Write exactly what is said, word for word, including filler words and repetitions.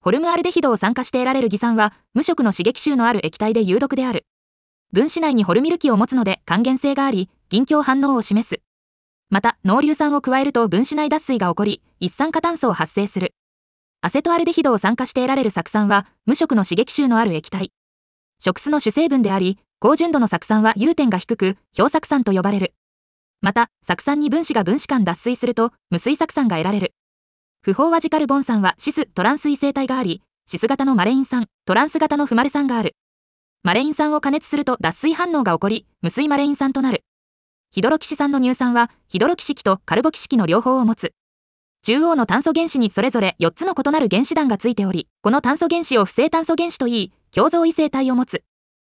ホルムアルデヒドを酸化して得られる偽酸は、無色の刺激臭のある液体で有毒である。分子内にホルミル基を持つので還元性があり、銀鏡反応を示す。また、濃硫酸を加えると分子内脱水が起こり、一酸化炭素を発生する。アセトアルデヒドを酸化して得られる酢酸は、無色の刺激臭のある液体。食酢の主成分であり、高純度の酢酸は融点が低く、表酢酸と呼ばれる。また、酢酸に分子が分子間脱水すると、無水酢酸が得られる。不飽和ジカルボン酸はシス・トランス異性体があり、シス型のマレイン酸、トランス型のフマル酸がある。マレイン酸を加熱すると脱水反応が起こり、無水マレイン酸となる。ヒドロキシ酸の乳酸は、ヒドロキシ基とカルボキシ基の両方を持つ。中央の炭素原子にそれぞれよっつの異なる原子団がついており、この炭素原子を不正炭素原子といい、共造異性体を持つ。